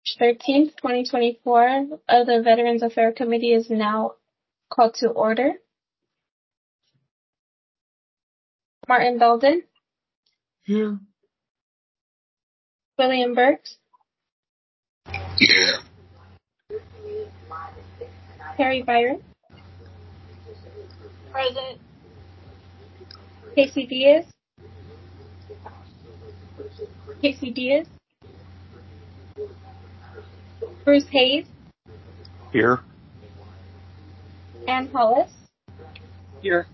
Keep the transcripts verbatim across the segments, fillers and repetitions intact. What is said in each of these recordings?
thirteenth, twenty twenty-four of the Veterans Affairs Committee is now called to order. Martin Belden. Here. William Burks. Here. Terry Byron. Present. Casey Diaz. Casey Diaz. Bruce Hayes. Here. Ann Hollis. Here.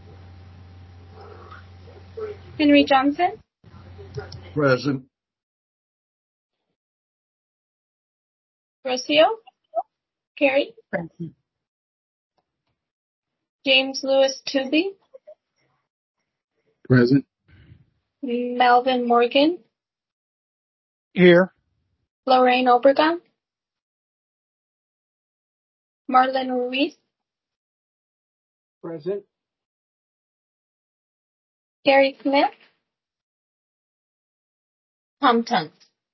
Henry Johnson. Present. Rocio. Carey. Present. James Lewis Tooby. Present. Melvin Morgan. Here. Lorraine Obregon. Marlon Ruiz. Present. Gary Smith. Tom Tunt.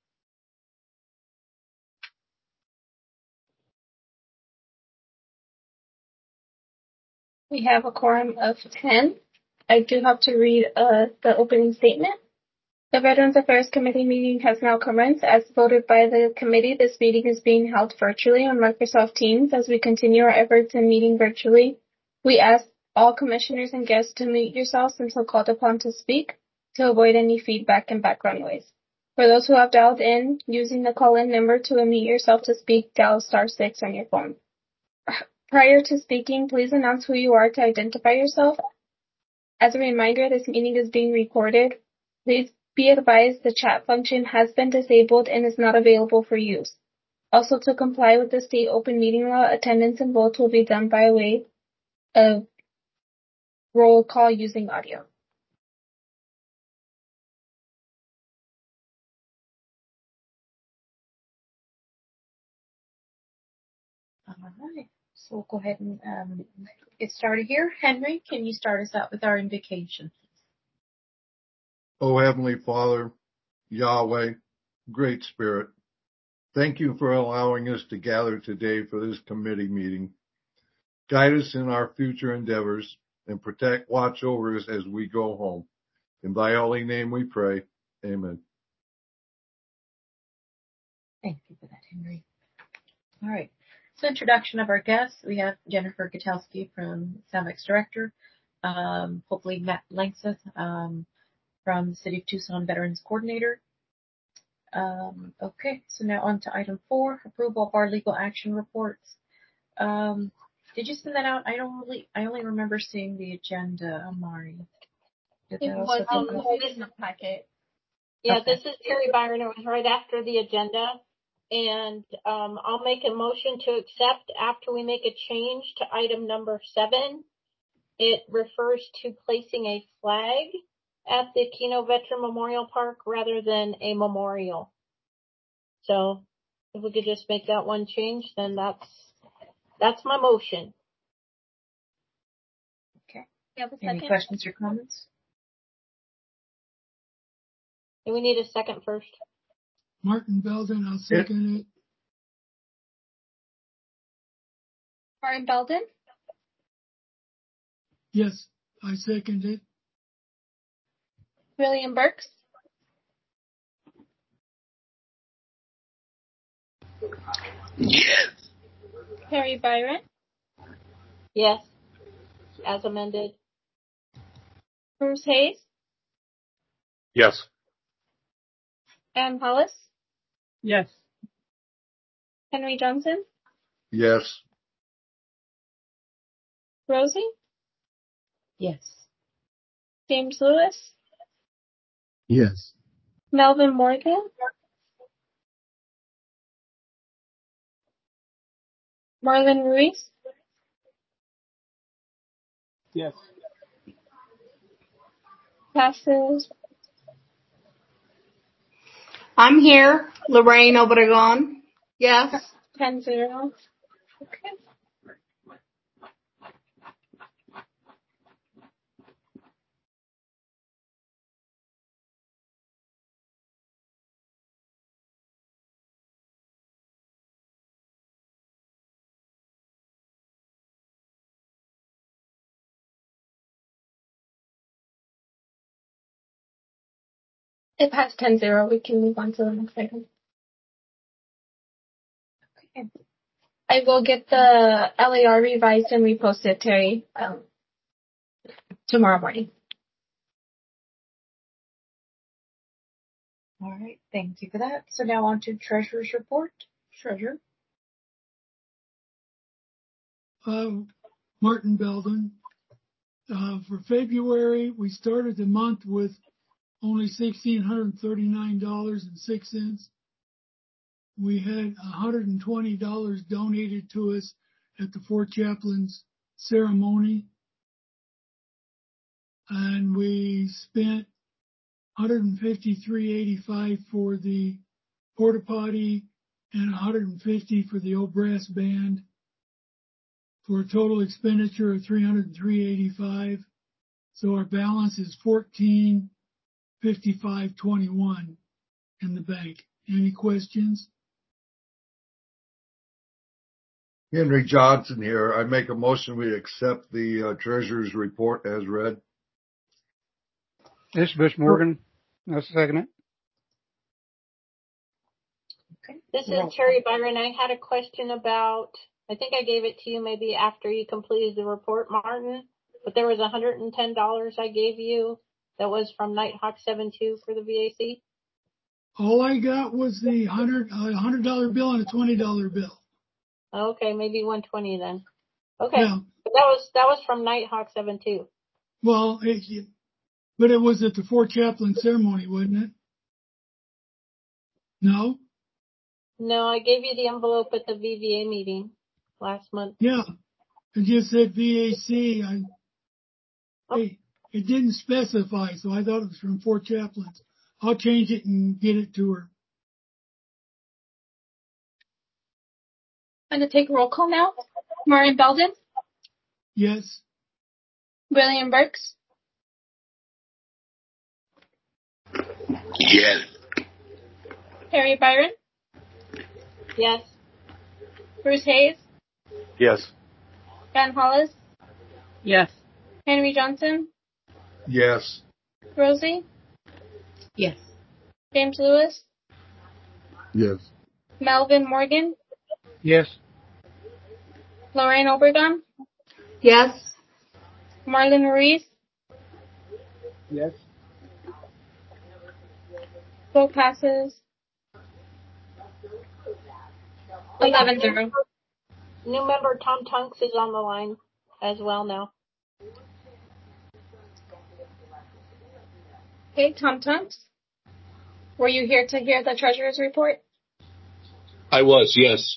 We have a quorum of ten. I do have to read uh, the opening statement. The Veterans Affairs Committee meeting has now commenced. As voted by the committee, this meeting is being held virtually on Microsoft Teams. As we continue our efforts in meeting virtually, we ask all commissioners and guests to mute yourselves until called upon to speak to avoid any feedback and background noise. For those who have dialed in, using the call-in number to unmute yourself to speak, dial star six on your phone. Prior to speaking, please announce who you are to identify yourself. As a reminder, this meeting is being recorded. Please be advised the chat function has been disabled and is not available for use. Also, to comply with the state open meeting law, attendance and votes will be done by way of roll call using audio. All right. So we'll go ahead and um, get started here. Henry, can you start us out with our invocation? O Heavenly Father, Yahweh, Great Spirit, thank you for allowing us to gather today for this committee meeting. Guide us in our future endeavors and protect, watch over us as we go home. In thy holy name we pray. Amen. Thank you for that, Henry. All right. So introduction of our guests, we have Jennifer Gutowski from SAMX Director, um, hopefully Matt Langseth um, from the City of Tucson Veterans Coordinator. Um, okay, so now on to item four, approval of our legal action reports. Um, did you send that out? I don't really, I only remember seeing the agenda, Amari. Did It that was also on come up? the business packet. Yeah, Okay. this is Terry Byron. It was right after the agenda. And um, I'll make a motion to accept after we make a change to item number seven. It refers to placing a flag at the Keno Veteran Memorial Park rather than a memorial. So if we could just make that one change, then that's that's my motion. Okay. You have a Any second? questions or comments? Do we need a second first? Martin Belden, I'll second it. Martin Belden. Yes, I second it. William Burks. Yes. Terry Byron. Yes, as amended. Bruce Hayes. Yes. Ann Hollis. Yes. Henry Johnson. Yes. Rosie. Yes. James Lewis. Yes. Melvin Morgan. Marlon Ruiz. Yes. Passes. I'm here, Lorraine Obregon. Yes. ten zero. Okay. It passed ten zero. We can move on to the next item. Okay. I will get the L A R revised and reposted, Terry, um, tomorrow morning. All right. Thank you for that. So now on to Treasurer's report. Treasurer. Uh, Martin Belden. Uh, for February, we started the month with only one thousand six hundred thirty-nine dollars and six cents. We had one hundred twenty dollars donated to us at the Fort Chaplain's ceremony. And we spent one hundred fifty-three dollars and eighty-five cents for the porta potty and one hundred fifty dollars for the old brass band, for a total expenditure of three hundred three dollars and eighty-five cents. So our balance is fourteen fifty-five twenty-one in the bank. Any questions? Henry Johnson here. I make a motion we accept the uh, treasurer's report as read. This is Bush Morgan. That's the second it. Okay. This is Terry Byron. I had a question about, I think I gave it to you maybe after you completed the report, Martin, but there was one hundred ten dollars I gave you that was from Nighthawk seven two for the V A C. All I got was the one hundred uh, one hundred dollar bill and a twenty dollar bill. Okay, maybe one hundred twenty then. Okay, Yeah. but that was that was from Nighthawk seven two. Well, it, but it was at the Fort Chaplain ceremony, wasn't it? No? No, I gave you the envelope at the V V A meeting last month. Yeah. It just said V A C. I, Oh. hey, it didn't specify, so I thought it was from Fort Chaplain's. I'll change it and get it to her. I'm going to take a roll call now. Martin Belden, Yes. William Burks, Yes. Terry Byron, Yes. Bruce Hayes, Yes. Ben Hollis, Yes. Henry Johnson, Yes. Rosie, Yes. James Lewis, Yes. Melvin Morgan, Yes. Lorraine Obregon, Yes. Marlon Ruiz, Yes. vote passes eleven zero. New member Tom Tunks is on the line as well now. Okay, Tom Tunks, were you here to hear the treasurer's report? I was, yes.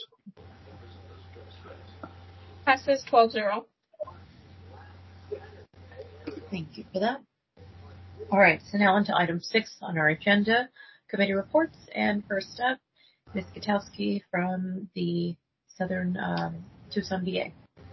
Passes twelve zero. Thank you for that. All right. So now on to item six on our agenda, committee reports. And first up, Miz Gutowski from the Southern um, Tucson V A.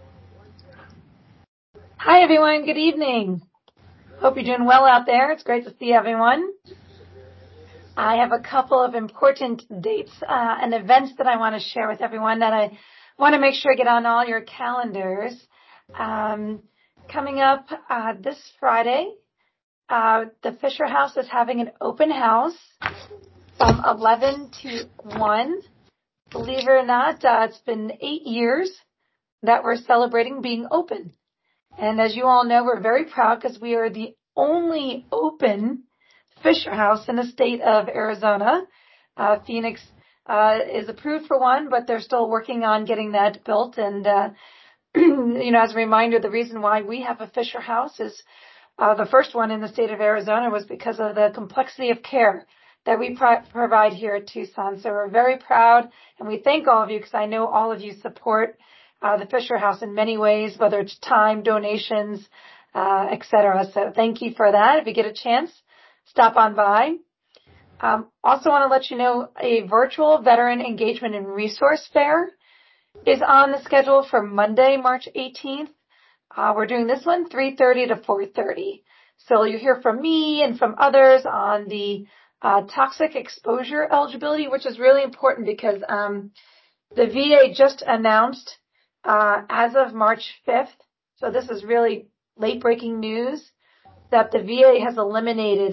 Hi, everyone. Good evening. Hope you're doing well out there. It's great to see everyone. I have a couple of important dates uh, and events that I want to share with everyone that I want to make sure I get on all your calendars. Um, coming up uh, this Friday, uh, the Fisher House is having an open house from eleven to one. Believe it or not, uh, it's been eight years that we're celebrating being open. And as you all know, we're very proud because we are the only open Fisher House in the state of Arizona. Uh, Phoenix uh, is approved for one, but they're still working on getting that built. And, uh, you know, as a reminder, the reason why we have a Fisher House is uh, the first one in the state of Arizona was because of the complexity of care that we pro- provide here at Tucson. So we're very proud, and we thank all of you because I know all of you support uh, the Fisher House in many ways, whether it's time, donations, uh, et cetera. So thank you for that. If you get a chance, stop on by. Um, also want to let you know a virtual veteran engagement and resource fair is on the schedule for Monday, March eighteenth. Uh, we're doing this one three thirty to four thirty. So you'll hear from me and from others on the uh, toxic exposure eligibility, which is really important because um, the V A just announced uh, as of March fifth, so this is really late breaking news, that the V A has eliminated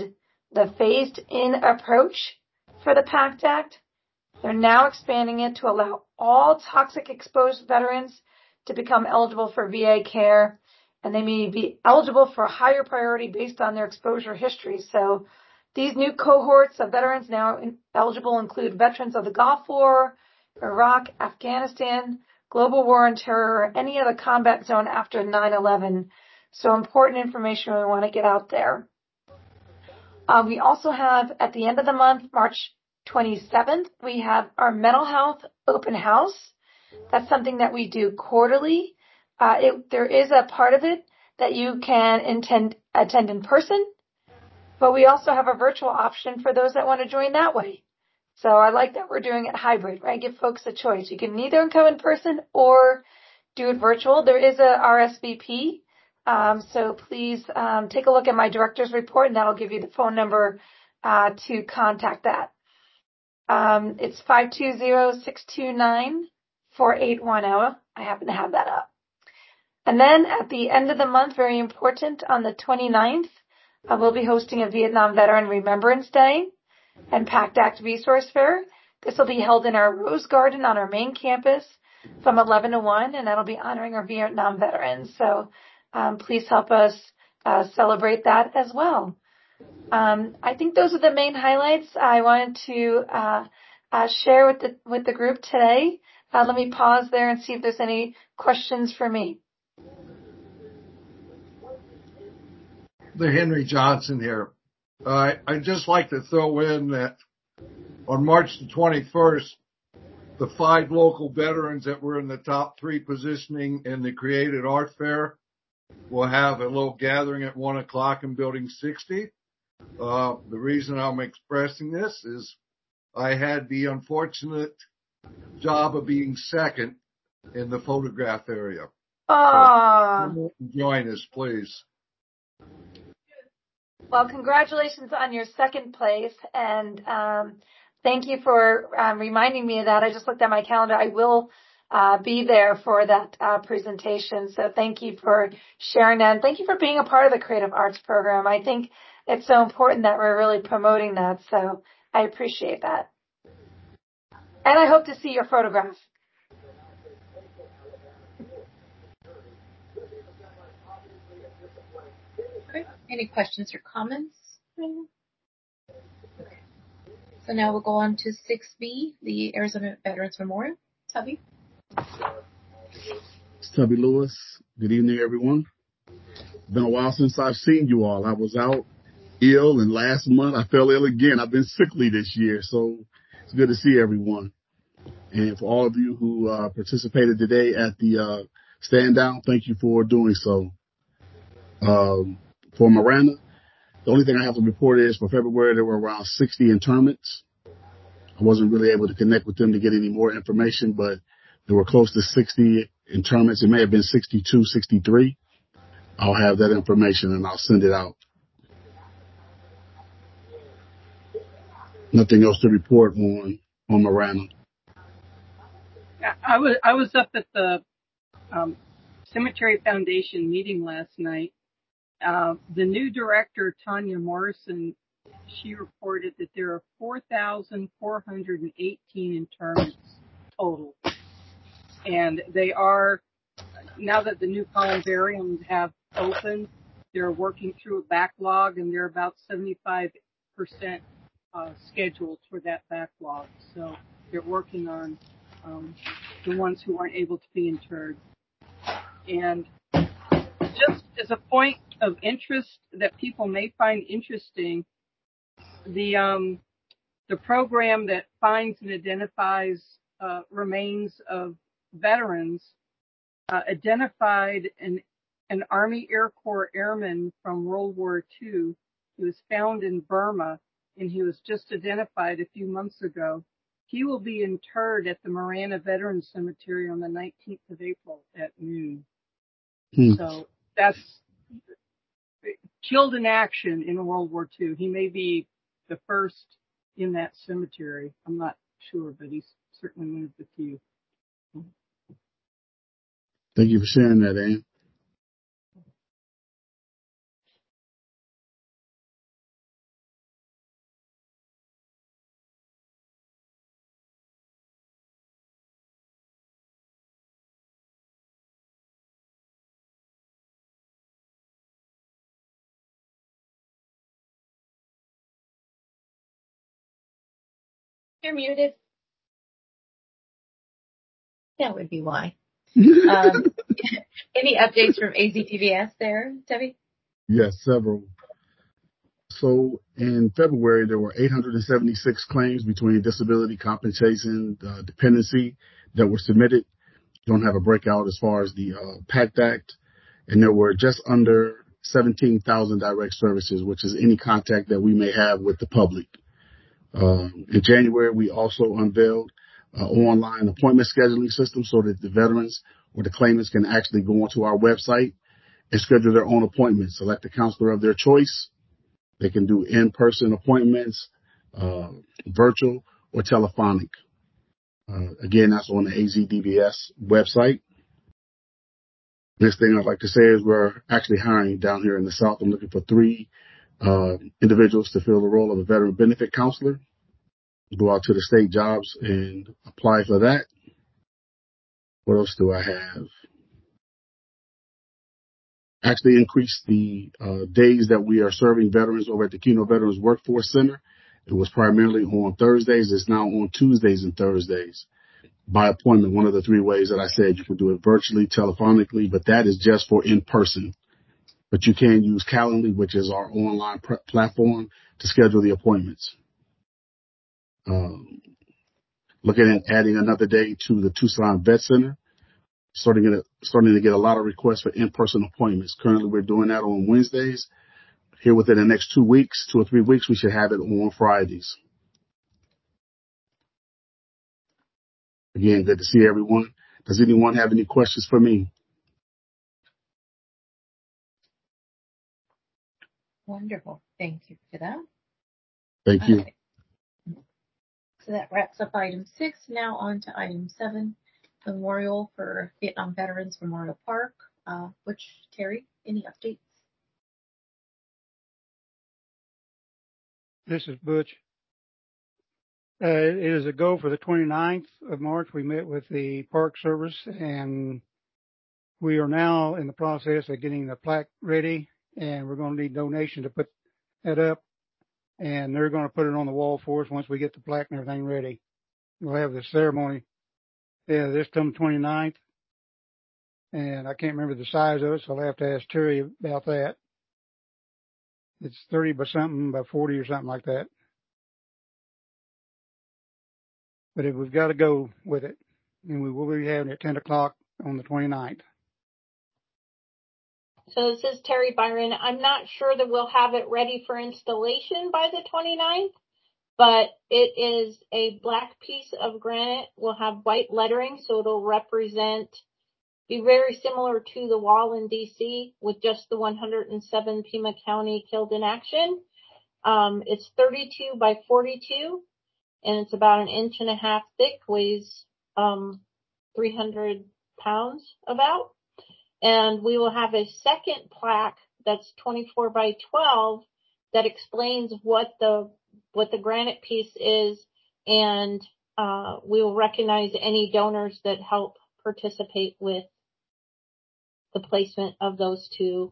the phased-in approach for the PACT Act. They're now expanding it to allow all toxic exposed veterans to become eligible for V A care, and they may be eligible for a higher priority based on their exposure history. So these new cohorts of veterans now in, eligible include veterans of the Gulf War, Iraq, Afghanistan, global war on terror, or any other combat zone after nine eleven. So important information we want to get out there. Uh, we also have, at the end of the month, March twenty-seventh, we have our mental health open house. That's something that we do quarterly. Uh, it, there is a part of it that you can intend, attend in person, but we also have a virtual option for those that want to join that way. So I like that we're doing it hybrid, right? Give folks a choice. You can either come in person or do it virtual. There is a R S V P. Um, so please um, take a look at my director's report, and that'll give you the phone number uh, to contact that. Um, it's five two zero, six two nine, four eight one zero. I happen to have that up. And then at the end of the month, very important, on the twenty-ninth, uh, we'll be hosting a Vietnam Veteran Remembrance Day and PACT Act Resource Fair. This will be held in our Rose Garden on our main campus from eleven to one, and that'll be honoring our Vietnam veterans. So um, please help us uh, celebrate that as well. Um, I think those are the main highlights I wanted to uh, uh, share with the with the group today. Uh, let me pause there and see if there's any questions for me. The Henry Johnson here. Uh, I'd just like to throw in that on March the twenty-first, the five local veterans that were in the top three positioning in the Created Art Fair will have a little gathering at one o'clock in Building sixty. Uh, the reason I'm expressing this is I had the unfortunate job of being second in the photograph area. Oh. So join us, please. Well, congratulations on your second place, and um, thank you for um, reminding me of that. I just looked at my calendar. I will uh, be there for that uh, presentation, so thank you for sharing that. And thank you for being a part of the Creative Arts program. I think it's so important that we're really promoting that, so I appreciate that. And I hope to see your photograph. Okay. Any questions or comments? Okay. So now we'll go on to six B, the Arizona Veterans Memorial. Tubby. It's Tubby Lewis. Good evening, everyone. It's been a while since I've seen you all. I was out ill, and last month I fell ill again. I've been sickly this year, so it's good to see everyone. And for all of you who uh, participated today at the uh, stand down, thank you for doing so. Um, for Marana, the only thing I have to report is for February, there were around sixty internments. I wasn't really able to connect with them to get any more information, but there were close to sixty internments. It may have been sixty-two, sixty-three. I'll have that information and I'll send it out. Nothing else to report on, on Marana. I was, I was up at the um, Cemetery Foundation meeting last night. Uh, the new director, Tanya Morrison, she reported that there are four thousand four hundred eighteen interments total. And they are, now that the new columbariums have opened, they're working through a backlog, and they're about seventy-five percent uh, scheduled for that backlog. So they're working on um, the ones who aren't able to be interred. And just as a point of interest that people may find interesting, the um, the program that finds and identifies uh, remains of veterans uh, identified an an Army Air Corps airman from World War Two. He was found in Burma, and he was just identified a few months ago. He will be interred at the Marana Veterans Cemetery on the nineteenth of April at noon. Hmm. So that's killed in action in World War Two. He may be the first in that cemetery. I'm not sure, but he's certainly one of the few. Thank you for sharing that, Ann. You're muted. That would be why. Um, any updates from A Z T V S there, Debbie? Yes, several. So in February, there were eight hundred seventy-six claims between disability compensation, uh, dependency that were submitted. Don't have a breakout as far as the uh, PACT Act. And there were just under seventeen thousand direct services, which is any contact that we may have with the public. Um, in January, we also unveiled an online appointment scheduling system so that the veterans or the claimants can actually go onto our website and schedule their own appointments, select a counselor of their choice. They can do in-person appointments, uh, virtual or telephonic. Uh, again, that's on the A Z D V S website. Next thing I'd like to say is we're actually hiring down here in the South. I'm looking for three uh, individuals to fill the role of a veteran benefit counselor. Go out to the state jobs and apply for that. What else do I have? Actually increased the uh, days that we are serving veterans over at the Keno Veterans Workforce Center. It was primarily on Thursdays. It's now on Tuesdays and Thursdays by appointment. One of the three ways that I said you can do it virtually, telephonically, but that is just for in person. But you can use Calendly, which is our online pr- platform, to schedule the appointments. Um, looking at adding another day to the Tucson Vet Center. Starting to, get, starting to get a lot of requests for in-person appointments. Currently, we're doing that on Wednesdays. Here within the next two weeks, two or three weeks, we should have it on Fridays. Again, good to see everyone. Does anyone have any questions for me? Wonderful. Thank you for that. Thank you. Okay. So that wraps up item six. Now on to item seven, Memorial for Vietnam Veterans Memorial Park. Uh, which, Terry, any updates? This is Butch. Uh, it is a go for the twenty-ninth of March. We met with the Park Service, and we are now in the process of getting the plaque ready, and we're going to need donation to put that up, and they're going to put it on the wall for us once we get the plaque and everything ready. We'll have the ceremony yeah, this come twenty-ninth, and I can't remember the size of it, so I'll have to ask Terry about that. It's thirty by something, by forty or something like that. But if we've got to go with it, and we will be having it at ten o'clock on the twenty-ninth. So this is Terry Byron. I'm not sure that we'll have it ready for installation by the twenty-ninth, but it is a black piece of granite. We'll have white lettering, so it'll represent, be very similar to the wall in D C with just the one hundred seven Pima County killed in action. Um, it's thirty-two by forty-two, and it's about an inch and a half thick, weighs um, three hundred pounds about. And we will have a second plaque that's twenty-four by twelve that explains what the what the granite piece is, and uh, we will recognize any donors that help participate with the placement of those two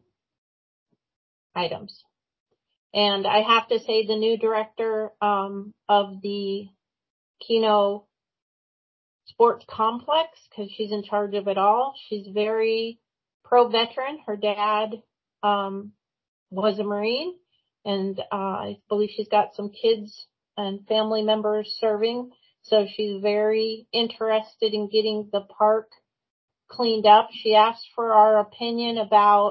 items. And I have to say the new director um, of the Keno Sports Complex, because she's in charge of it all, she's very pro-veteran. Her dad um, was a Marine, and uh, I believe she's got some kids and family members serving. So she's very interested in getting the park cleaned up. She asked for our opinion about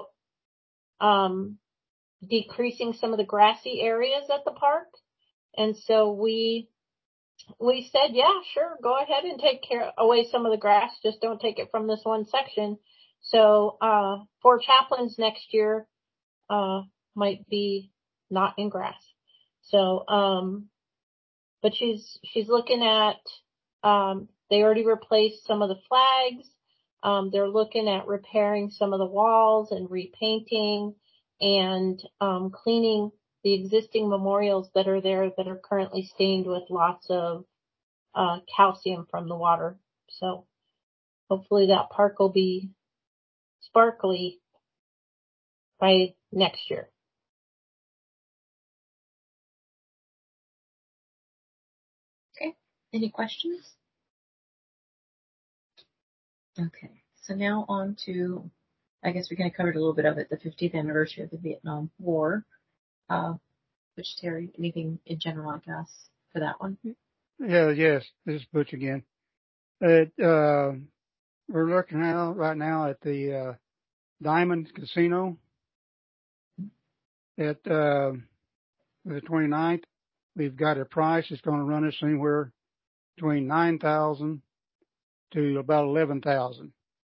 um, decreasing some of the grassy areas at the park. And so we we said, yeah, sure, go ahead and take care away some of the grass. Just don't take it from this one section. So uh, for chaplains next year uh, might be not in grass. So, um, but she's she's looking at. Um, they already replaced some of the flags. Um, they're looking at repairing some of the walls and repainting and um, cleaning the existing memorials that are there that are currently stained with lots of uh, calcium from the water. So hopefully that park will be sparkly by next year. Okay. Any questions? Okay, so now on to, I guess we kind of covered a little bit of it, the fiftieth anniversary of the Vietnam War. Uh, which, Terry, anything in general, I guess, for that one? Yeah, yes, this is Butch again. It, uh, we're looking now, right now at the uh, Diamond Casino at uh, the twenty-ninth. We've got a price that's going to run us anywhere between nine thousand to about eleven thousand.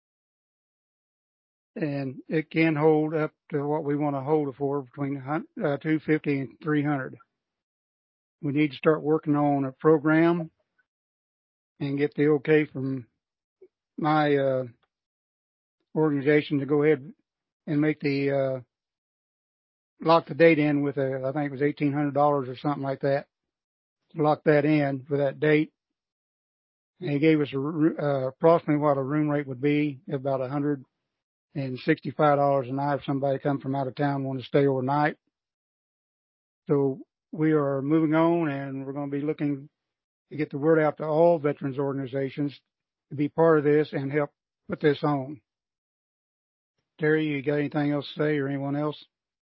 And it can hold up to what we want to hold it for, between uh, two fifty and three hundred. We need to start working on a program and get the okay from my uh, organization to go ahead and make the uh, lock the date in with a, I think it was eighteen hundred dollars or something like that. To lock that in for that date. And he gave us a, uh, approximately what a room rate would be, about one hundred sixty-five dollars a night if somebody come from out of town and want to stay overnight. So we are moving on, and we're going to be looking to get the word out to all veterans organizations to be part of this and help put this on. Terry, you got anything else to say, or anyone else?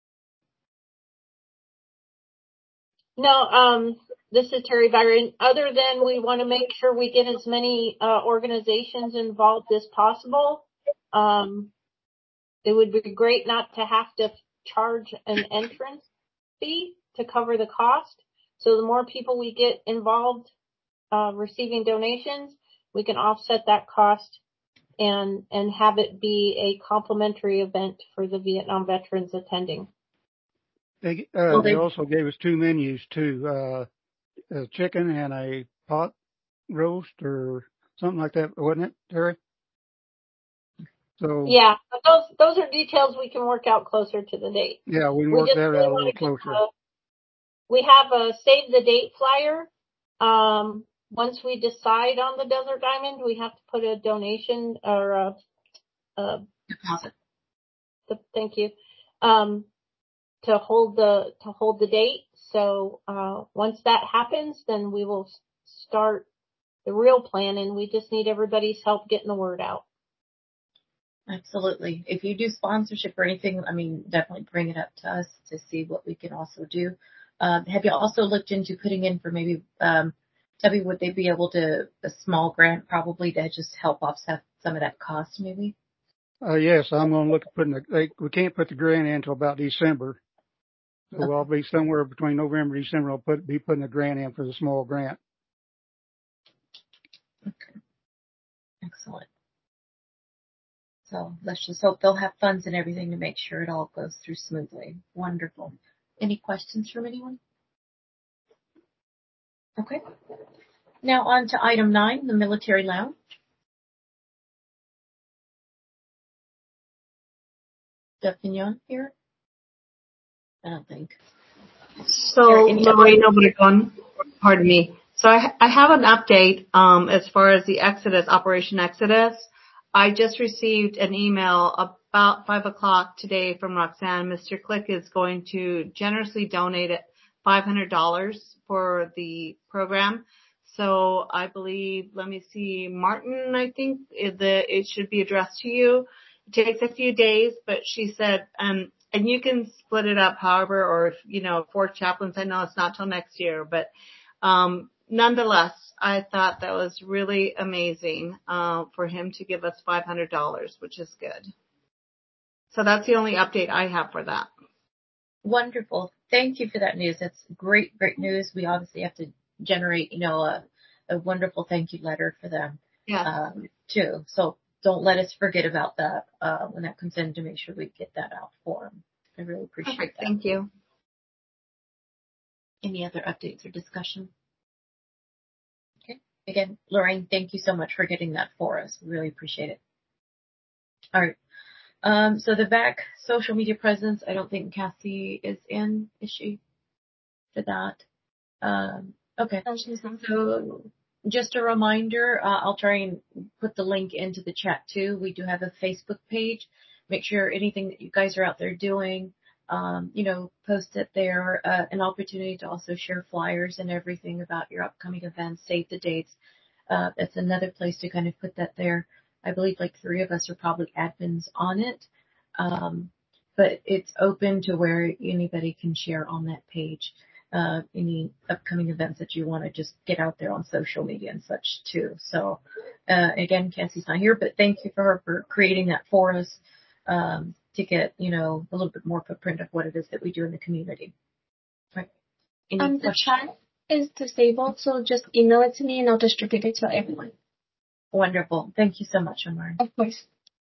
No, um, this is Terry Byron. Other than we want to make sure we get as many uh, organizations involved as possible. Um, it would be great not to have to charge an entrance fee to cover the cost. So the more people we get involved uh, receiving donations, we can offset that cost and and have it be a complimentary event for the Vietnam veterans attending. They, uh, well, they, they also gave us two menus too, uh, a chicken and a pot roast or something like that, wasn't it, Terry? So yeah, but those those are details we can work out closer to the date. Yeah, we can work that out a little closer. A, we have a save the date flyer. Um, once we decide on the Desert Diamond, we have to put a donation or a, a deposit. The, thank you. Um, to hold the to hold the date. So uh, once that happens, then we will start the real plan, and we just need everybody's help getting the word out. Absolutely. If you do sponsorship or anything, I mean, definitely bring it up to us to see what we can also do. Um, have you also looked into putting in for maybe, um, Debbie, would they be able to, a small grant probably to just help offset some of that cost maybe? Uh, yes, I'm going to look at putting the, they, we can't put the grant in until about December. So okay. I'll be somewhere between November and December. I'll put, be putting a grant in for the small grant. Okay. Excellent. So let's just hope they'll have funds and everything to make sure it all goes through smoothly. Wonderful. Any questions from anyone? Okay. Now on to item nine, the military lounge. Jeff Pignon here? I don't think. So, Lorraine Obregon, pardon me. So I, I have an update um, as far as the Exodus, Operation Exodus. I just received an email about five o'clock today from Roxanne. Mister Click is going to generously donate five hundred dollars for the program. So I believe, let me see, Martin, I think the, it should be addressed to you. It takes a few days, but she said, um, and you can split it up however, or if, you know, four chaplains, I know it's not till next year, but, um, nonetheless, I thought that was really amazing, uh, for him to give us five hundred dollars, which is good. So that's the only update I have for that. Wonderful. Thank you for that news. That's great, great news. We obviously have to generate, you know, a, a wonderful thank you letter for them, yeah. um, too. So don't let us forget about that, uh, when that comes in, to make sure we get that out for them. I really appreciate Perfect. that. Thank you. Any other updates or discussion? Okay. Again, Lorraine, thank you so much for getting that for us. We really appreciate it. All right. Um, so the back social media presence, I don't think Cassie is in, is she? For that. Um, okay. So just a reminder, uh, I'll try and put the link into the chat too. We do have a Facebook page. Make sure anything that you guys are out there doing, um, you know, post it there, uh, an opportunity to also share flyers and everything about your upcoming events, save the dates. Uh, that's another place to kind of put that there. I believe like three of us are probably admins on it. Um, but it's open to where anybody can share on that page, uh, any upcoming events that you want to just get out there on social media and such too. So, uh, again, Cassie's not here, but thank you for her for creating that for us, um, to get, you know, a little bit more footprint of what it is that we do in the community. Right. Any Um, the questions? chat is disabled, so just email it to me and I'll distribute it to everyone. Wonderful. Thank you so much, Amar. Of course.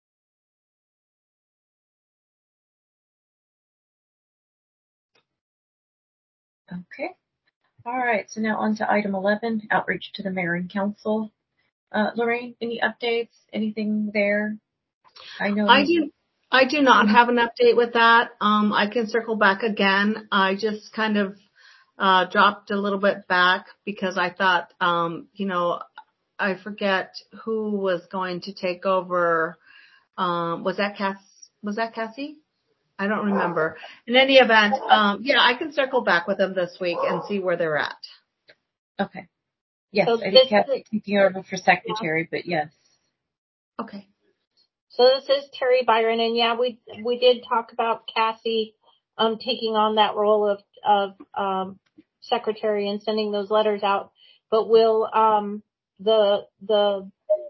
Okay. All right. So now on to item eleven, outreach to the mayor and council. Uh, Lorraine, any updates? Anything there? I know. I do. I do not have an update with that. Um, I can circle back again. I just kind of uh, dropped a little bit back because I thought, um, you know, I forget who was going to take over. Um, was that Cass? Was that Cassie? I don't remember. In any event, um, yeah, I can circle back with them this week and see where they're at. Okay. Yes, So I this think Cassie's is- taking over for secretary, but yes. Okay. So this is Terry Byron, and yeah, we we did talk about Cassie um taking on that role of of um secretary and sending those letters out. But we'll um the the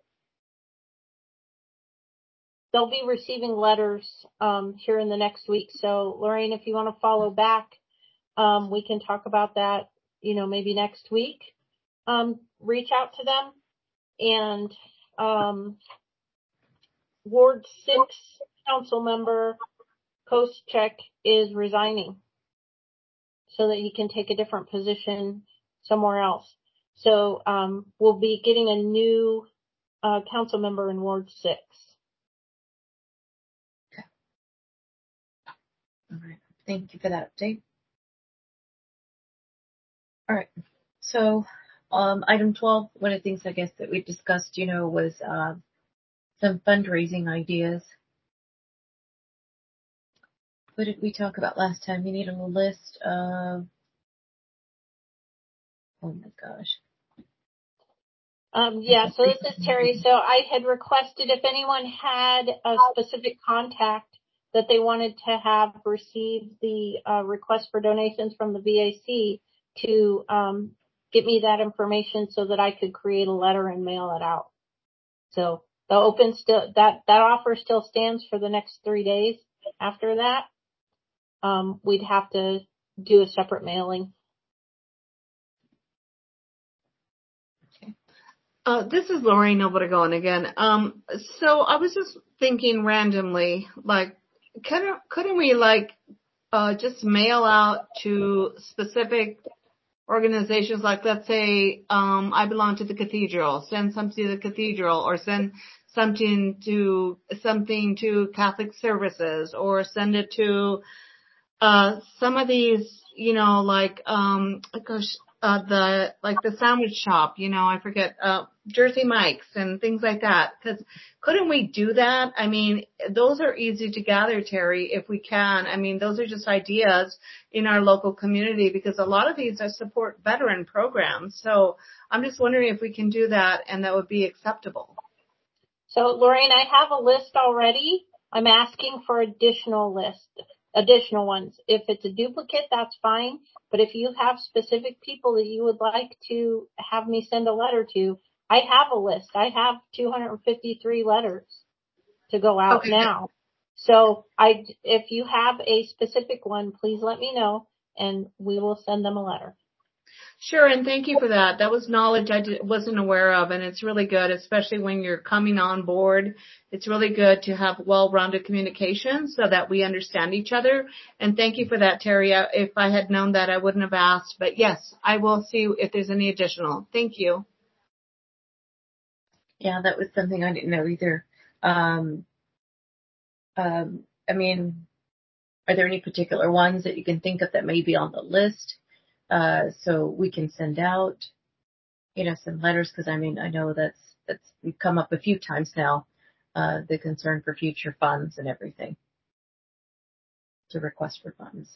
they'll be receiving letters um here in the next week. So Lorraine, if you want to follow back, um we can talk about that, you know, maybe next week. Um reach out to them, and um Ward six council member Koscheck is resigning so that he can take a different position somewhere else. So um, we'll be getting a new uh, council member in Ward six. All right. Thank you for that update. All right. So, um, item twelve, one of the things I guess that we discussed, you know, was uh, some fundraising ideas. What did we talk about last time? We need a list of, oh my gosh. Um, yeah, so this is Terry. So I had requested if anyone had a specific contact that they wanted to have receive the uh, request for donations from the V A C to um, get me that information so that I could create a letter and mail it out. So the open still that that offer still stands for the next three days. After that, um, we'd have to do a separate mailing. Uh, this is Lorraine Obregon again. Um, so I was just thinking randomly, like, couldn't, couldn't we like, uh, just mail out to specific organizations? Like, let's say, um, I belong to the cathedral, send something to the cathedral, or send something to, something to Catholic Services, or send it to, uh, some of these, you know, like, um, gosh, uh, the, like the sandwich shop, you know, I forget, uh, Jersey Mike's and things like that. Cause couldn't we do that? I mean, those are easy to gather, Terry, if we can. I mean, those are just ideas in our local community because a lot of these are support veteran programs. So I'm just wondering if we can do that and that would be acceptable. So Lorraine, I have a list already. I'm asking for additional lists, additional ones. If it's a duplicate, that's fine. But if you have specific people that you would like to have me send a letter to, I have a list. I have two hundred fifty-three letters to go out Okay. now. So I, if you have a specific one, please let me know and we will send them a letter. Sure, and thank you for that. That was knowledge I did, wasn't aware of, and it's really good, especially when you're coming on board. It's really good to have well-rounded communication so that we understand each other. And thank you for that, Terry. If I had known that, I wouldn't have asked. But yes, I will see if there's any additional. Thank you. Yeah, that was something I didn't know either. Um, um, I mean, are there any particular ones that you can think of that may be on the list? Uh, so we can send out, you know, some letters, because I mean, I know that's, that's come up a few times now, uh, the concern for future funds and everything. to request for funds?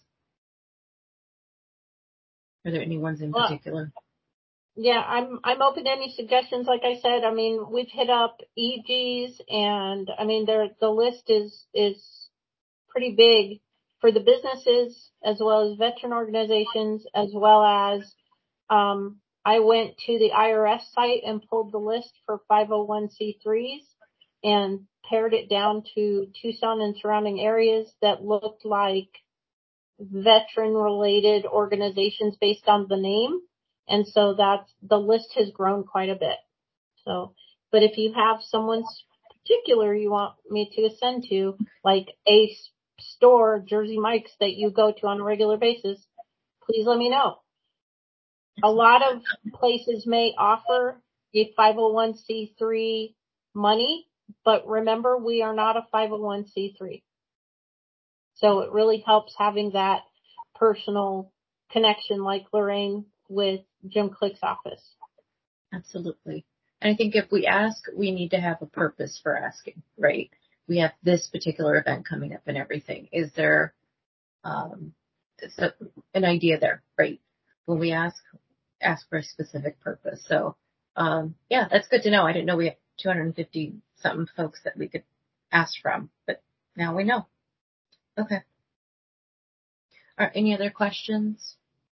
Are there any ones in Well, particular? Yeah, I'm I'm open to any suggestions. Like I said, I mean, we've hit up E Gs, and I mean, there the list is is pretty big for the businesses as well as veteran organizations, as well as um, I went to the I R S site and pulled the list for five oh one c threes and pared it down to Tucson and surrounding areas that looked like veteran related organizations based on the name. And so that's, the list has grown quite a bit. So, but if you have someone particular you want me to send to, like a store, Jersey Mike's, that you go to on a regular basis, please let me know. A lot of places may offer a five oh one c three money, but remember, we are not a five oh one c three. So it really helps having that personal connection like Lorraine with Jim Click's office. Absolutely. And I think if we ask, we need to have a purpose for asking, right? We have this particular event coming up and everything. Is there um, a, an idea there, right? When we ask, ask for a specific purpose. So, um, yeah, that's good to know. I didn't know we had two hundred fifty something folks that we could ask from, but now we know. Okay. Are any other questions?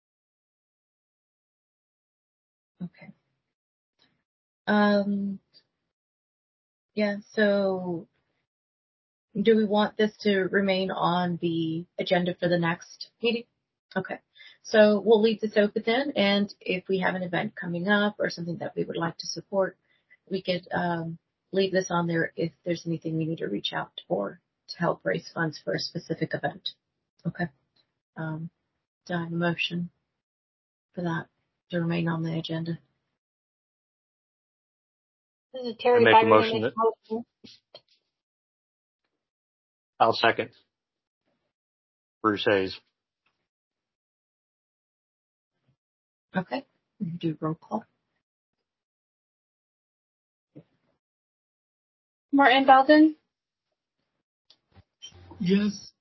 Okay. Um, yeah, so do we want this to remain on the agenda for the next meeting? Okay. So we'll leave this open then, and if we have an event coming up or something that we would like to support, we could um, leave this on there if there's anything we need to reach out for to help raise funds for a specific event. Okay. Um, do I have a motion for that to remain on the agenda? This is Terry I make a Byron. motion Make that a motion. I'll second. Bruce Hayes. Okay. We do roll call. Martin Belden, Yes.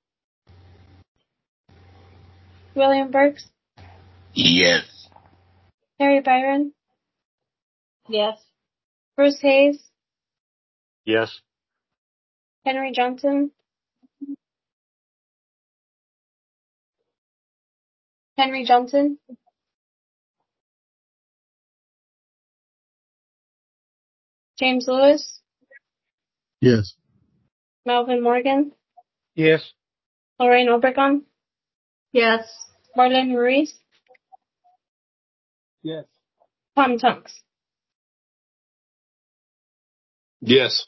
William Burks, Yes. Terry Byron, Yes. Bruce Hayes, Yes. Henry Johnson, Henry Johnson, James Lewis, Yes. Melvin Morgan, Yes. Lorraine Obregon, Yes. Marlene Ruiz, Yes. Tom Tunks. Yes.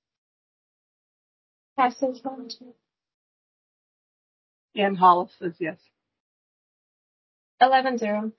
Passes one, two. Ann Hollis says yes. eleven zero.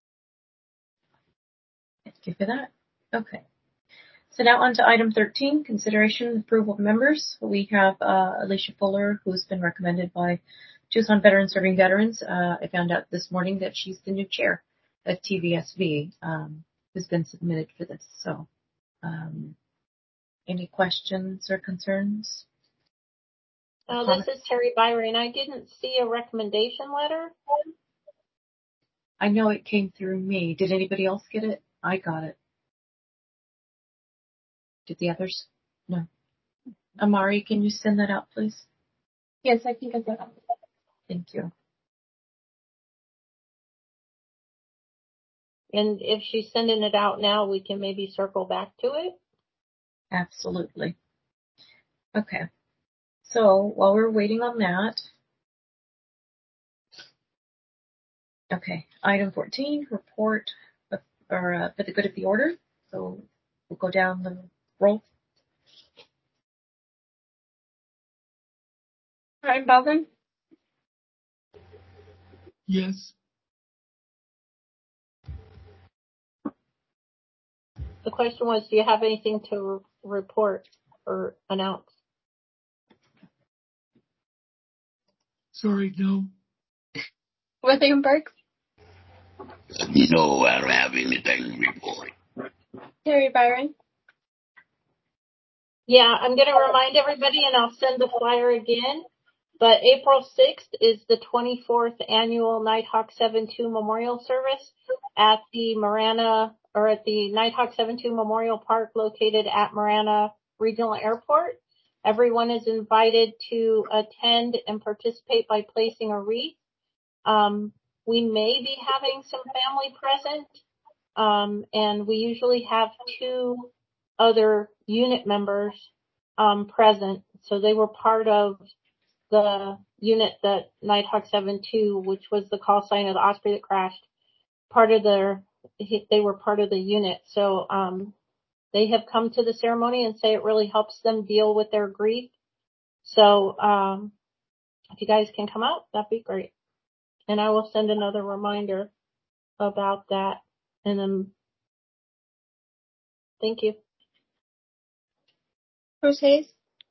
Thank you for that. Okay. So now on to item thirteen, consideration and approval of members. We have uh, Alicia Fuller, who's been recommended by Tucson Veterans Serving Veterans. Uh, I found out this morning that she's the new chair of T V S V, um, who's been submitted for this. So um, any questions or concerns? Uh, this is Terry Byron. I didn't see a recommendation letter. I know it came through me. Did anybody else get it? I got it. Did the others? No. Amari, can you send that out, please? Yes, I can get that up. Thank you. And if she's sending it out now, we can maybe circle back to it. Absolutely. Okay. So while we're waiting on that, okay, item fourteen, report of, or uh, for the good of the order. So we'll go down the roll. Martin Belden, Yes. The question was, do you have anything to re- report or announce? Sorry, no. William Burks, No, I don't have anything to report. Terry Byron, Yeah, I'm going to remind everybody, and I'll send the flyer again. but April sixth is the twenty-fourth annual Nighthawk seven two Memorial Service at the Marana, or at the Nighthawk seven two Memorial Park located at Marana Regional Airport. Everyone is invited to attend and participate by placing a wreath. Um, we may be having some family present, um, and we usually have two other unit members um, present. So they were part of the unit that Nighthawk seven two, which was the call sign of the Osprey that crashed. Part of their, they were part of the unit. So um, they have come to the ceremony and say it really helps them deal with their grief. So um, if you guys can come out, that'd be great. And I will send another reminder about that. And then, thank you. Bruce Hayes?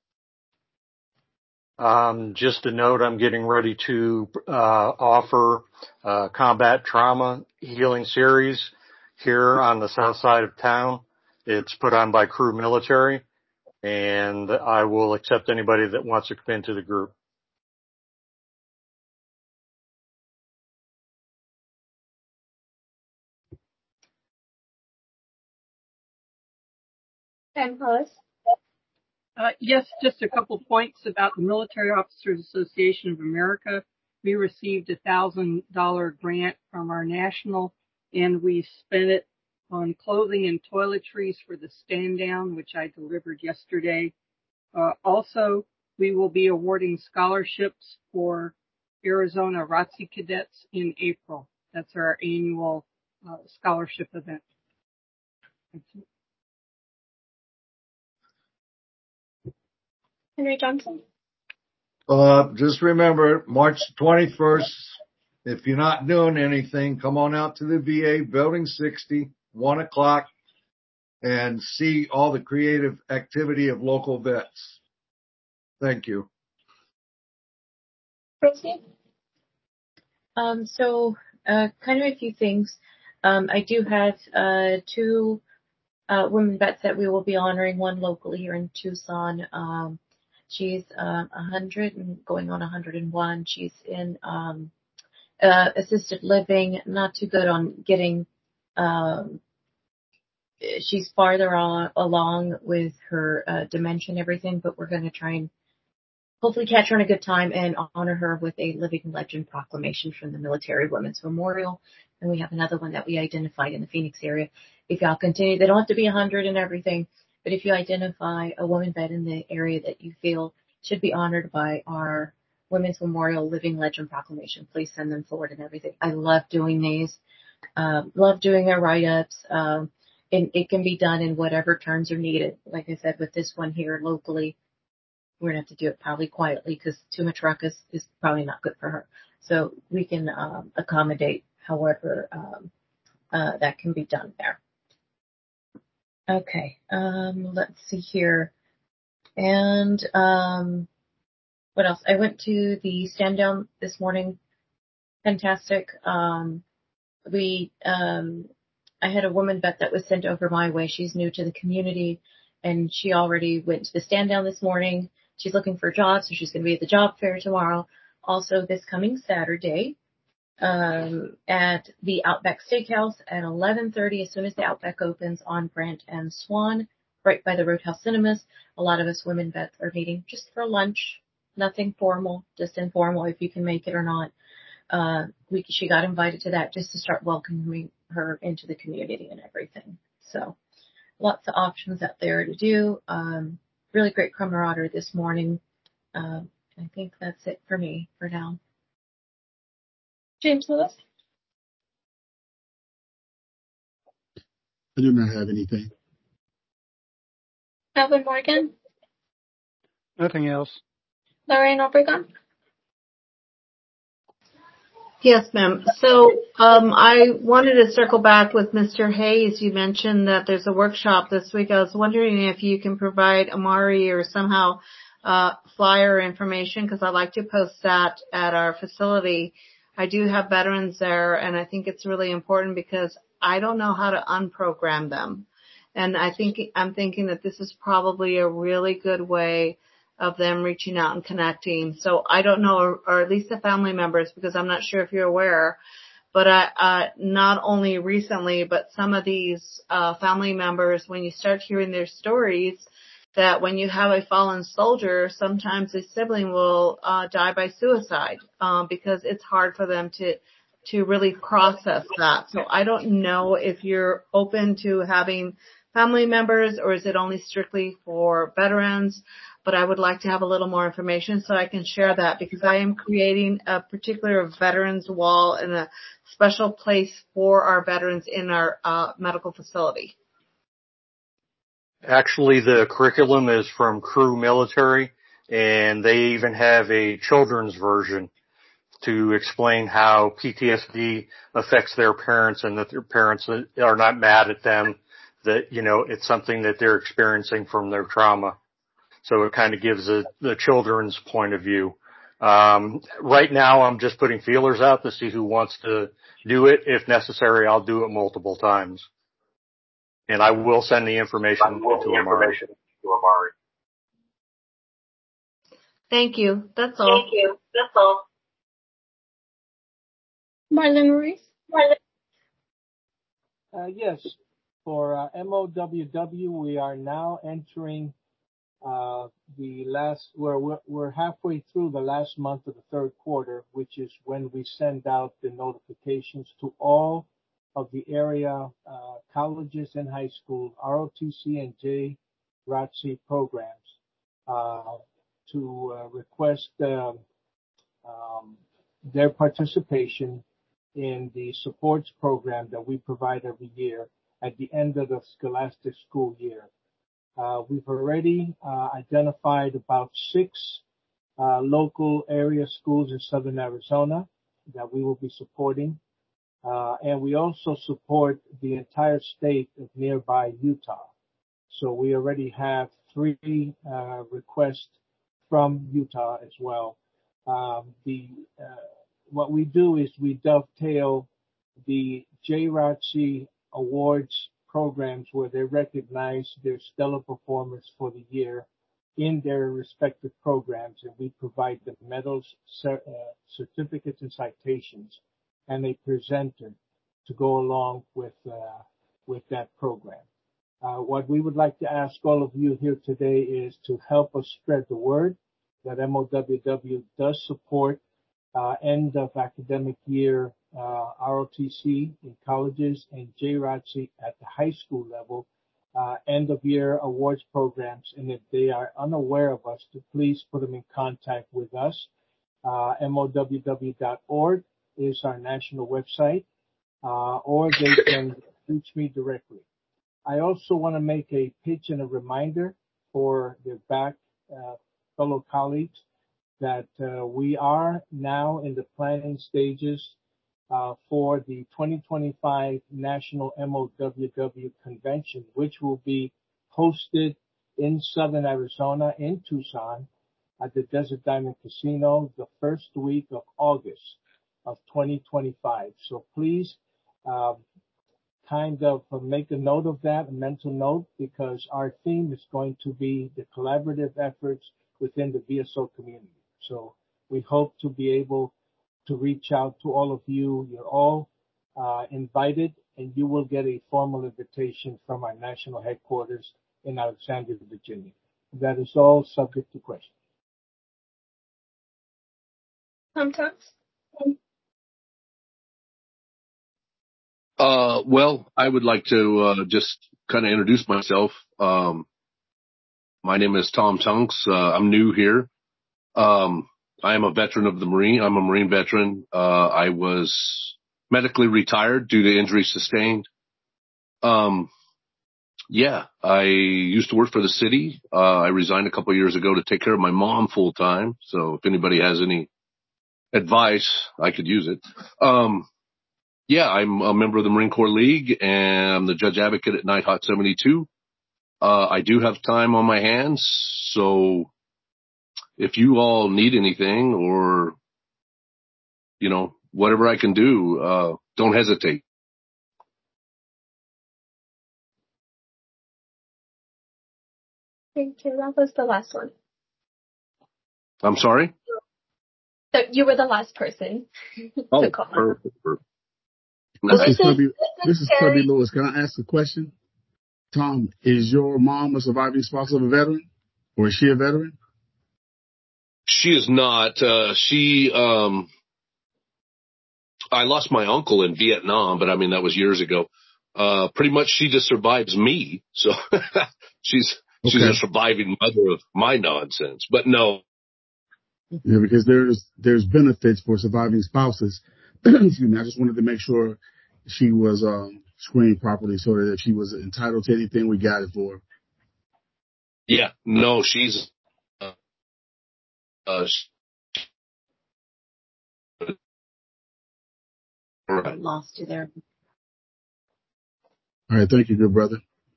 Um, just a note, I'm getting ready to uh, offer a combat trauma healing series here on the south side of town. It's put on by Crew Military, and I will accept anybody that wants to come into the group. And Hollis? Uh, yes, just a couple points about the Military Officers Association of America. We received a thousand dollar grant from our national, and we spent it on clothing and toiletries for the stand down, which I delivered yesterday. Uh, also, we will be awarding scholarships for Arizona R O T C cadets in April. That's our annual uh, scholarship event. Thank you. Henry Johnson? Uh, just remember, March twenty-first, if you're not doing anything, come on out to the V A, Building sixty, one o'clock, and see all the creative activity of local vets. Thank you. Rosie? Um, so, uh, kind of a few things. Um, I do have, uh, two, uh, women vets that we will be honoring, one locally here in Tucson. Um, she's, um, a hundred and going on a hundred and one. She's in, um, uh, assisted living, not too good on getting, um, she's farther on, along with her, uh, dementia and everything, but we're going to try and hopefully catch her on a good time and honor her with a living legend proclamation from the Military Women's Memorial. And we have another one that we identified in the Phoenix area. If y'all continue, they don't have to be a hundred and everything, but if you identify a woman vet in the area that you feel should be honored by our Women's Memorial Living Legend Proclamation, please send them forward and everything. I love doing these. Um, love doing their write-ups. Um, and it can be done in whatever terms are needed. Like I said, with this one here locally, we're going to have to do it probably quietly because too much ruckus is probably not good for her. So we can um, accommodate however um, uh, that can be done there. Okay, um, let's see here. And um, what else? I went to the stand down this morning. Fantastic. Um, we, um, I had a woman vet that was sent over my way. She's new to the community, and she already went to the stand down this morning. She's looking for a job, so she's going to be at the job fair tomorrow. Also, this coming Saturday, um, at the Outback Steakhouse at eleven thirty, as soon as the Outback opens on Brant and Swan, right by the Roadhouse Cinemas. A lot of us women vets are meeting just for lunch. Nothing formal, just informal if you can make it or not. Uh, we, she got invited to that just to start welcoming her into the community and everything. So lots of options out there to do. Um, really great camaraderie this morning. Um, I think that's it for me for now. James Lewis? I do not have anything. Alvin Morgan? Nothing else. Lorraine Obregon? Yes, ma'am. So um, I wanted to circle back with Mister Hayes. You mentioned that there's a workshop this week. I was wondering if you can provide Amari or somehow uh, flyer information, because I'd like to post that at our facility. I do have veterans there, and I think it's really important because I don't know how to unprogram them. And I think I'm thinking that this is probably a really good way of them reaching out and connecting. So I don't know, or, or at least the family members, because I'm not sure if you're aware, but I, uh, not only recently, but some of these uh, family members, when you start hearing their stories, that when you have a fallen soldier, sometimes a sibling will uh, die by suicide um, because it's hard for them to to really process that. So I don't know if you're open to having family members, or is it only strictly for veterans? But I would like to have a little more information so I can share that, because I am creating a particular veterans wall and a special place for our veterans in our uh, medical facility. Actually, the curriculum is from Crew Military, and they even have a children's version to explain how P T S D affects their parents, and that their parents are not mad at them, that, you know, it's something that they're experiencing from their trauma. So it kind of gives a, the children's point of view. Um, right now I'm just putting feelers out to see who wants to do it. If necessary, I'll do it multiple times. And I will send the information to Amari. Thank you. That's all. Thank you. That's all. Marlon Ruiz? Uh, yes, for uh, M O W W, we are now entering uh, the last, we're, we're, we're halfway through the last month of the third quarter, which is when we send out the notifications to all of the area uh, colleges and high school, R O T C and J R O T C programs, uh, to uh, request um, um, their participation in the supports program that we provide every year at the end of the scholastic school year. Uh, we've already uh, identified about six uh, local area schools in southern Arizona that we will be supporting. Uh, and we also support the entire state of nearby Utah. So we already have three uh, requests from Utah as well. Um, the uh, what we do is we dovetail the J R O T C awards programs where they recognize their stellar performance for the year in their respective programs, and we provide them medals, cer- uh, certificates, and citations, and a presenter to go along with uh, with that program. Uh, what we would like to ask all of you here today is to help us spread the word that M O W W does support uh, end of academic year uh, R O T C in colleges and J R O T C at the high school level, uh, end of year awards programs. And if they are unaware of us, to please put them in contact with us. Uh, M O W W dot org is our national website, uh, or they can reach me directly. I also want to make a pitch and a reminder for their back uh, fellow colleagues that uh, we are now in the planning stages uh, for the twenty twenty-five National M O W W Convention, which will be hosted in southern Arizona in Tucson at the Desert Diamond Casino the first week of August of twenty twenty-five. So please uh, kind of make a note of that, a mental note, because our theme is going to be the collaborative efforts within the V S O community. So we hope to be able to reach out to all of you. You're all uh, invited, and you will get a formal invitation from our national headquarters in Alexandria, Virginia. That is all subject to question. Tom Talks? Uh, well, I would like to uh, just kind of introduce myself. Um, my name is Tom Tunks. Uh, I'm new here. Um, I am a veteran of the Marine. I'm a Marine veteran. Uh, I was medically retired due to injuries sustained. Um, yeah, I used to work for the city. Uh, I resigned a couple of years ago to take care of my mom full time. So if anybody has any advice, I could use it. Um, yeah, I'm a member of the Marine Corps League, and I'm the judge advocate at Nighthawk seventy-two. Uh, I do have time on my hands, so if you all need anything or, you know, whatever I can do, uh, don't hesitate. Thank you. That was the last one. I'm sorry? So you were the last person Oh, to call. perfect. perfect. Well, This this is is Tubby. this This is is Terry. Tubby Lewis. Can I ask a question? Tom, is your mom a surviving spouse of a veteran, or is she a veteran? She is not. Uh, she, um, I lost my uncle in Vietnam, but I mean, that was years ago. Uh, pretty much she just survives me. So she's, she's Okay. a surviving mother of my nonsense, but no. Yeah, because there's there's benefits for surviving spouses. Excuse me. I just wanted to make sure she was um, screened properly, so that if she was entitled to anything, we got it for her. Yeah, no, she's, uh, uh, I lost you there. All right. Thank you, good brother.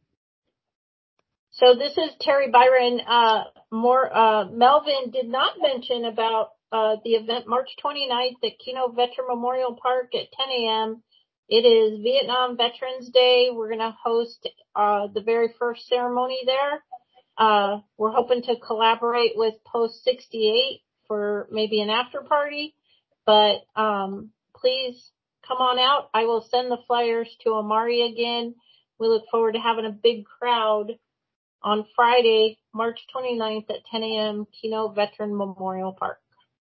So this is Terry Byron. Uh, more, uh, Melvin did not mention about, uh, the event March twenty-ninth at Keno Veteran Memorial Park at ten a.m. It is Vietnam Veterans Day. We're going to host, uh, the very first ceremony there. Uh, we're hoping to collaborate with Post sixty-eight for maybe an after party, but, um, please come on out. I will send the flyers to Amari again. We look forward to having a big crowd on Friday, March twenty-ninth at ten a.m. Keno Veteran Memorial Park.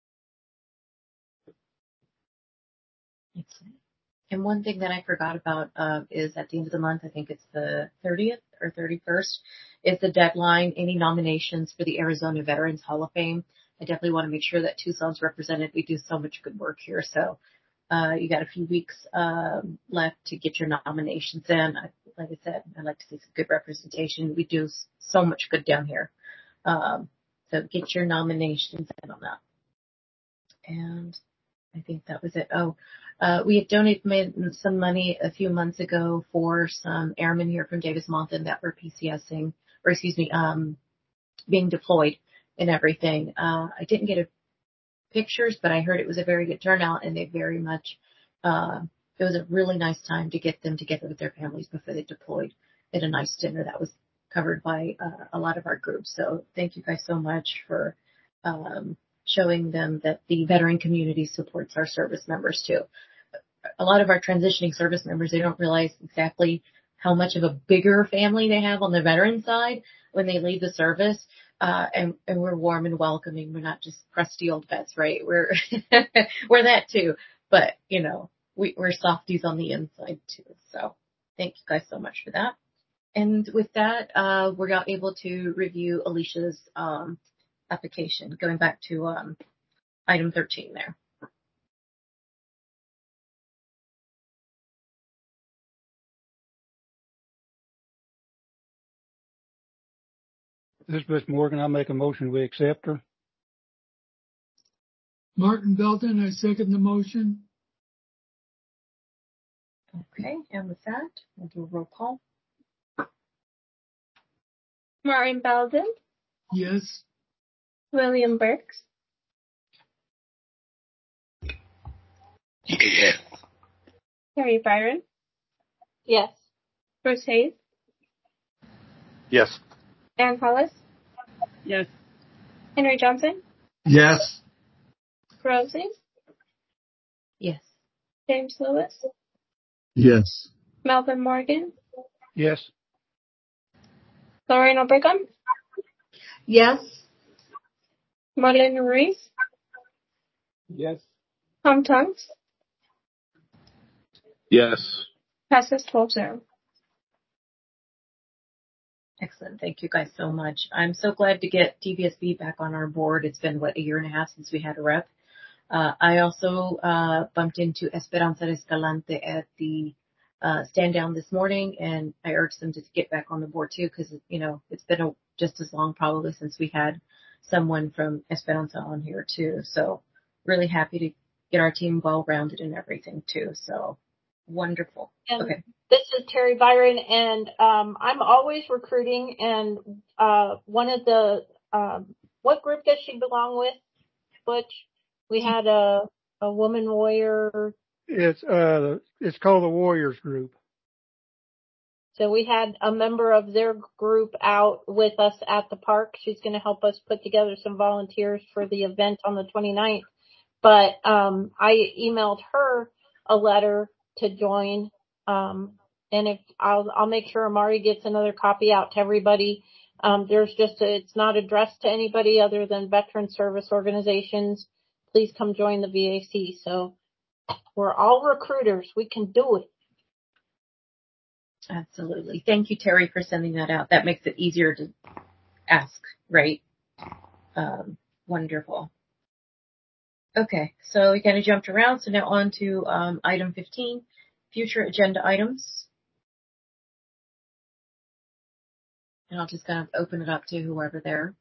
Excellent. And one thing that I forgot about uh, is at the end of the month, I think it's the thirtieth or thirty-first, is the deadline. Any nominations for the Arizona Veterans Hall of Fame. I definitely want to make sure that Tucson's represented. We do so much good work here. So uh, you got a few weeks um, left to get your nominations in. I, like I said, I'd like to see some good representation. We do so much good down here. Um, so get your nominations in on that. And I think that was it. Oh, uh, we had donated some money a few months ago for some airmen here from Davis-Monthan that were PCSing, or excuse me, um, being deployed and everything. Uh, I didn't get a pictures, but I heard it was a very good turnout, and they very much, uh, it was a really nice time to get them together with their families before they deployed at a nice dinner that was covered by uh, a lot of our groups. So thank you guys so much for um, showing them that the veteran community supports our service members too. A lot of our transitioning service members, they don't realize exactly how much of a bigger family they have on the veteran side when they leave the service. Uh, and, and we're warm and welcoming. We're not just crusty old vets, right? We're, we're that too. But, you know, we, we're softies on the inside too. So thank you guys so much for that. And with that, uh, we're now able to review Alicia's, um, application, going back to, um, item thirteen there. This is Miss Morgan. I make a motion we accept her. Martin Belton, I second the motion. Okay, and with that, we'll do a roll call. Maureen Belden, Yes. William Burks, Yeah. Terry Byron, Yes. Bruce Hayes, Yes. Ann Hollis, Yes. Henry Johnson, Yes. Rosie, Yes. James Lewis, Yes. Melvin Morgan, Yes. Lorena Brigham, Yes. Marlene Ruiz, Yes. Tom Tonks, Yes. passes twelve zero. Excellent. Thank you guys so much. I'm so glad to get T V S B back on our board. It's been, what, a year and a half since we had a rep. Uh, I also uh, bumped into Esperanza Escalante at the uh, stand down this morning, and I urged them to get back on the board too, because, you know, it's been a, just as long probably since we had someone from Esperanza on here too. So really happy to get our team well rounded and everything too. So wonderful. And Okay. this is Terry Byron, and um, I'm always recruiting. And uh, one of the um, what group does she belong with, Butch? We had a a woman warrior. It's uh, it's called the Warriors Group. So we had a member of their group out with us at the park. She's going to help us put together some volunteers for the event on the twenty-ninth. But um, I emailed her a letter to join. Um, and if I'll, I'll make sure Amari gets another copy out to everybody. Um, there's just a, it's not addressed to anybody other than veteran service organizations. Please come join the V A C. So we're all recruiters. We can do it. Absolutely. Thank you, Terry, for sending that out. That makes it easier to ask, right? Um, wonderful. Okay, so we kind of jumped around. So now on to um, item fifteen, future agenda items. And I'll just kind of open it up to whoever there.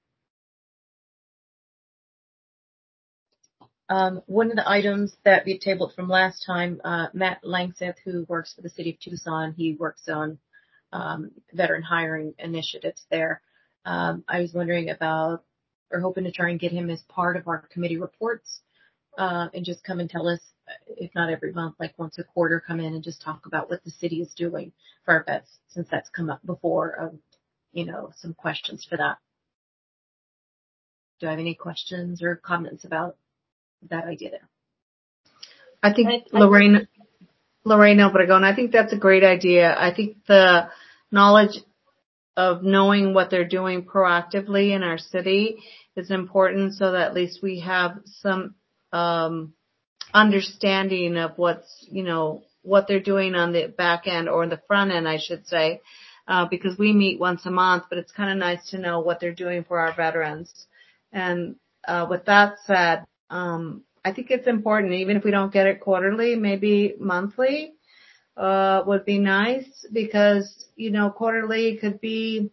Um, one of the items that we tabled from last time, uh, Matt Langseth, who works for the city of Tucson, he works on um, veteran hiring initiatives there. Um, I was wondering about, or hoping to try and get him as part of our committee reports uh, and just come and tell us, if not every month, like once a quarter, come in and just talk about what the city is doing for our vets, since that's come up before. Um, you know, some questions for that. Do I have any questions or comments about that idea there? I think Lorraine, Lorraine Obregon, I think that's a great idea. I think the knowledge of knowing what they're doing proactively in our city is important, so that at least we have some um, understanding of what's, you know, what they're doing on the back end, or the front end, I should say, uh, because we meet once a month, but it's kind of nice to know what they're doing for our veterans. And uh, with that said, um, I think it's important, even if we don't get it quarterly, maybe monthly uh, would be nice, because, you know, quarterly could be,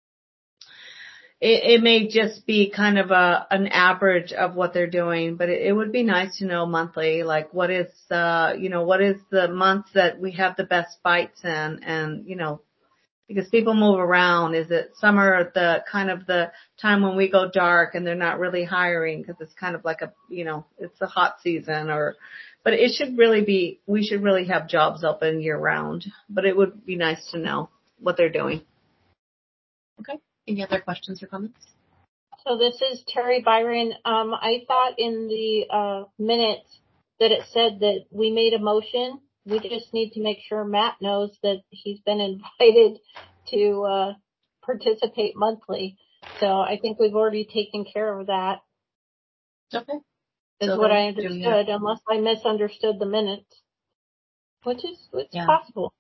it, it may just be kind of a an average of what they're doing, but it, it would be nice to know monthly, like what is, uh, you know, what is the month that we have the best bites in, and, you know, because people move around. Is it summer, the kind of the time when we go dark and they're not really hiring because it's kind of like a, you know, it's a hot season, or, but it should really be, we should really have jobs open year round, but it would be nice to know what they're doing. Okay. Any other questions or comments? So this is Terry Byron. Um, I thought in the uh, minutes that it said that we made a motion. We just need to make sure Matt knows that he's been invited to uh, participate monthly. So I think we've already taken care of that. Okay. Is so what I understood, unless I misunderstood the minutes, which is it's yeah. possible.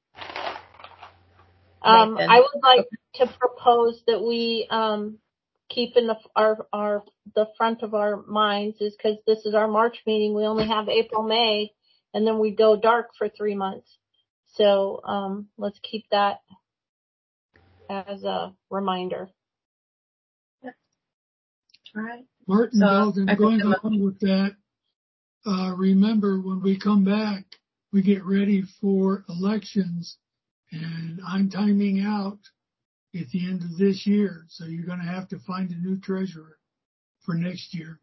Um, right, I would like to propose that we um, keep in the our our the front of our minds, is because this is our March meeting. We only have April, May. And then we go dark for three months. So um, let's keep that as a reminder. Yeah. All right. Martin so, Belden, going along with that, uh, remember when we come back, we get ready for elections, and I'm timing out at the end of this year. So you're going to have to find a new treasurer for next year.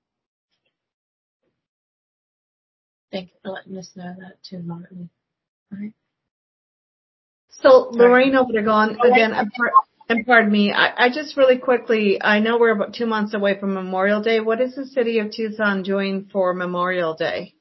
Thank you for letting us know that too, Martin. All right. So, Lorraine Obregon, again, and pardon me, I, I just really quickly, I know we're about two months away from Memorial Day. What is the city of Tucson doing for Memorial Day?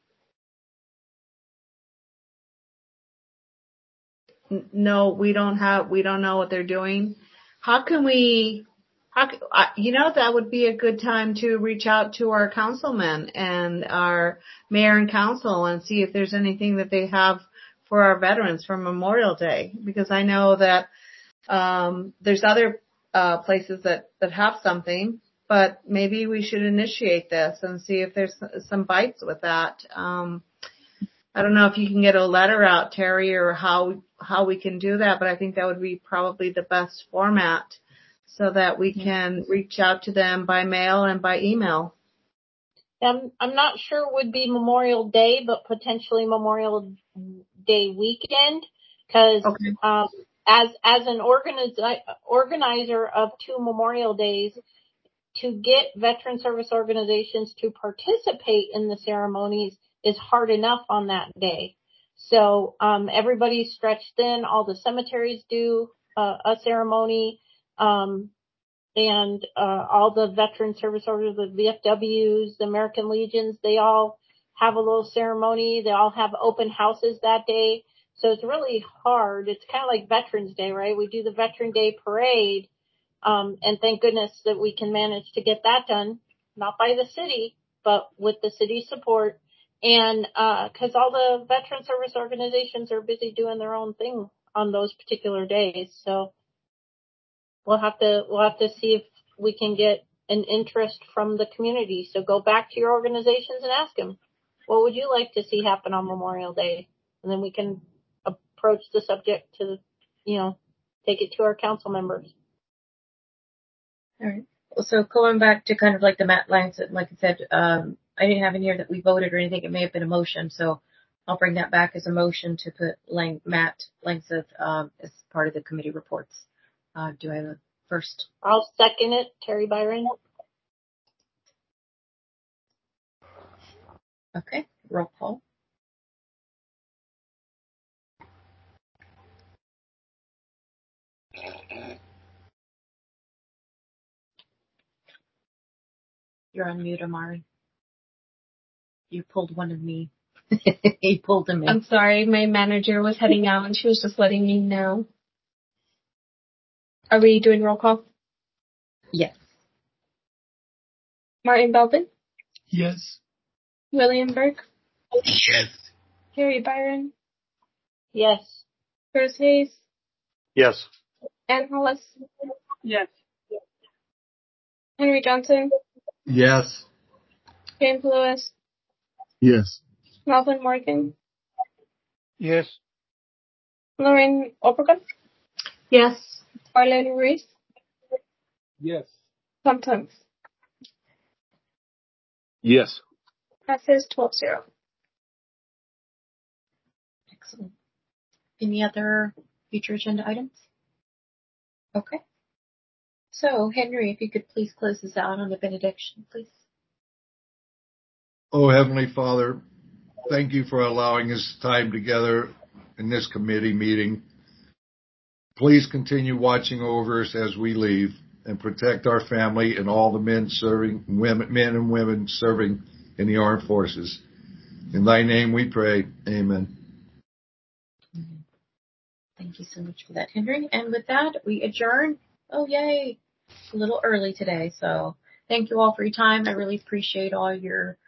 No, we don't have, we don't know what they're doing. How can we, how, you know, that would be a good time to reach out to our councilmen and our mayor and council and see if there's anything that they have for our veterans for Memorial Day, because I know that um there's other uh places that that have something, but maybe we should initiate this and see if there's some bites with that. um I don't know if you can get a letter out, Terry, or how how we can do that, but I think that would be probably the best format, so that we can reach out to them by mail and by email. I'm, I'm not sure it would be Memorial Day, but potentially Memorial Day weekend, because okay. um, as as an organiz- organizer of two Memorial Days, to get veteran service organizations to participate in the ceremonies is hard enough on that day. So um, everybody's stretched thin. All the cemeteries do. uh, a ceremony. Um, and uh, all the veteran service orders, the V F Ws, the American Legions, they all have a little ceremony. They all have open houses that day. So it's really hard. It's kind of like Veterans Day, right? We do the Veteran Day parade. Um, and thank goodness that we can manage to get that done, not by the city, but with the city's support. And, uh, cause all the veteran service organizations are busy doing their own thing on those particular days. So we'll have to, we'll have to see if we can get an interest from the community. So go back to your organizations and ask them, what would you like to see happen on Memorial Day? And then we can approach the subject to, you know, take it to our council members. All right. So going back to kind of like the Matt Langsett, like I said, um, I didn't have in here that we voted or anything. It may have been a motion, so I'll bring that back as a motion to put Lang- Matt Langsett um, as part of the committee reports. Uh, do I have a first? I'll second it, Terry Byron. Okay, roll call. You're on mute, Amari. You pulled one of me. You pulled a me. I'm sorry, my manager was heading out and she was just letting me know. Are we doing roll call? Yes. Martin Belvin? Yes. William Burke? Yes. Terry Byron? Yes. Chris Hayes? Yes. Ann Hollis? Yes. Henry Johnson? Yes. James Lewis? Yes. Melvin Morgan? Yes. Lorraine Obregon? Yes. Arlene Ruiz? Yes. Tom Tunks? Yes. Passes twelve zero. Excellent. Any other future agenda items? Okay. So, Henry, if you could please close us out on the benediction, please. Oh, Heavenly Father, thank you for allowing us time together in this committee meeting. Please continue watching over us as we leave and protect our family and all the men serving, women, men and women serving in the armed forces. In thy name we pray. Amen. Thank you so much for that, Henry. And with that, we adjourn. Oh, yay. A little early today. So thank you all for your time. I really appreciate all your